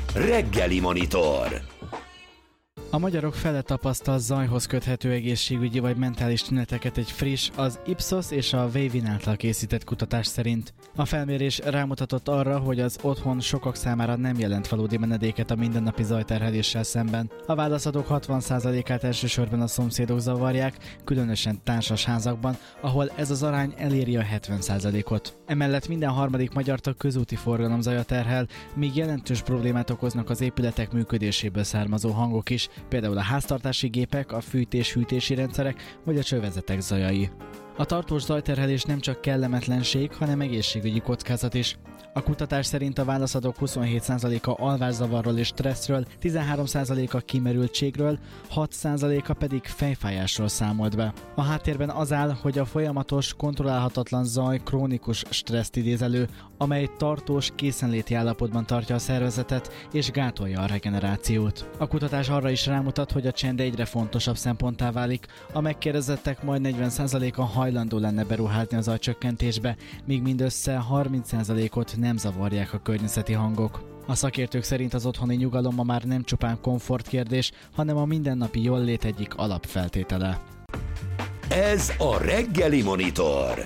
Reggeli Monitor. A magyarok fele tapasztal zajhoz köthető egészségügyi vagy mentális tüneteket egy friss, az Ipsos és a Wavin által készített kutatás szerint. A felmérés rámutatott arra, hogy az otthon sokak számára nem jelent valódi menedéket a mindennapi zajterheléssel szemben. A válaszadók 60%-át elsősorban a szomszédok zavarják, különösen társasházakban, ahol ez az arány eléri a 70%-ot. Emellett minden harmadik magyart a közúti forgalom zaja terhel, míg jelentős problémát okoznak az épületek működéséből származó hangok is, például a háztartási gépek, a fűtés-hűtési rendszerek vagy a csővezetek zajai. A tartós zajterhelés nem csak kellemetlenség, hanem egészségügyi kockázat is. A kutatás szerint a válaszadók 27%-a alvászavarról és stresszről, 13%-a kimerültségről, 6%-a pedig fejfájásról számolt be. A háttérben az áll, hogy a folyamatos, kontrollálhatatlan zaj krónikus stresszt idéz elő, amely tartós készenléti állapotban tartja a szervezetet és gátolja a regenerációt. A kutatás arra is rámutat, hogy a csend egyre fontosabb szemponttá válik, a megkérdezettek majd 40%-a hajlandó lenne beruházni a zajcsökkentésbe, míg mindössze 30%-ot nem zavarják a környezeti hangok. A szakértők szerint az otthoni nyugalom ma már nem csupán komfortkérdés, hanem a mindennapi jólét egyik alapfeltétele. Ez a Reggeli Monitor.